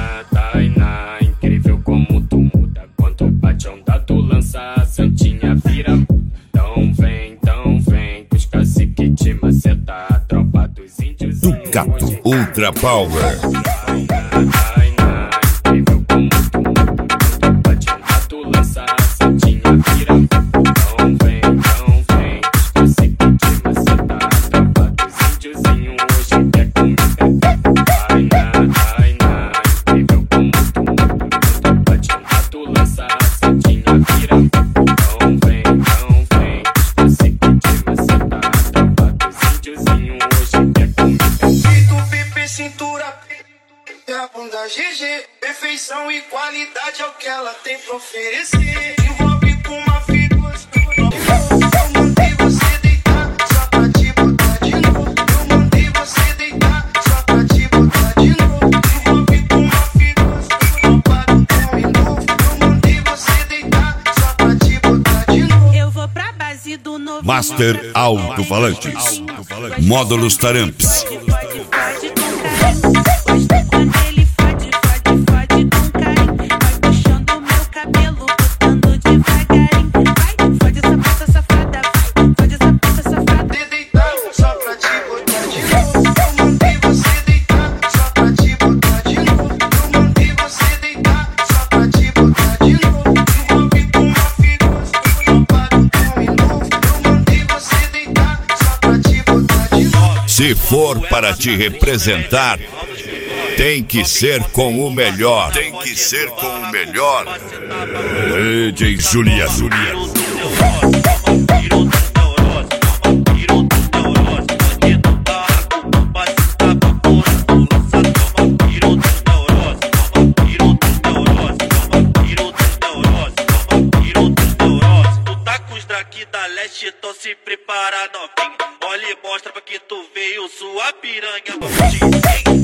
Tainá, incrível como tu muda. Quando bate onda tu lança, a santinha vira. Então vem, com os cacique te maceta. A tropa dos índios Ducato Ultra Power. Tainá, incrível como tu muda. Quando bate onda tu lança, a santinha vira. Então vem, com os cacique te maceta. A tropa dos índiozinhos hoje quer comer. Tainá, incrível como tu muda. Quando bate onda tu lança, a santinha vira. Então vem, os cacique te maceta. A tropa dos índiozinhos hoje quer comer. Feito PP, cintura, a bunda GG. Perfeição e qualidade é o que ela tem pra oferecer. Envolve com uma figura. Eu mandei você deitar só pra te botar de novo. Eu mandei você deitar só pra te botar de novo. Envolve com uma figura. Roubado com um novo. Eu mandei você deitar só pra te botar de novo. Eu vou pra base do novo Master Alto-Falantes. Módulos Taramps. Fode com carinho. Gosto quando ele fode com carinho. Vai puxando meu cabelo, botando devagarinho. Vai, fode essa puta safada, vai, fode essa puta safada. Deitar só pra te botar de novo. Eu mandei você deitar só pra te botar de novo. Eu mandei você deitar só pra te botar de novo. Envolve com uma figura, roubado com um novo. Eu mandei você deitar só pra te botar de novo. Se for para te representar, tem que ser com o melhor. Tem que ser com o melhor. DJ Juliano. Tu tá com os draki da leste, então se prepara novinha. Olha e mostra pra que tu veio sua piranha.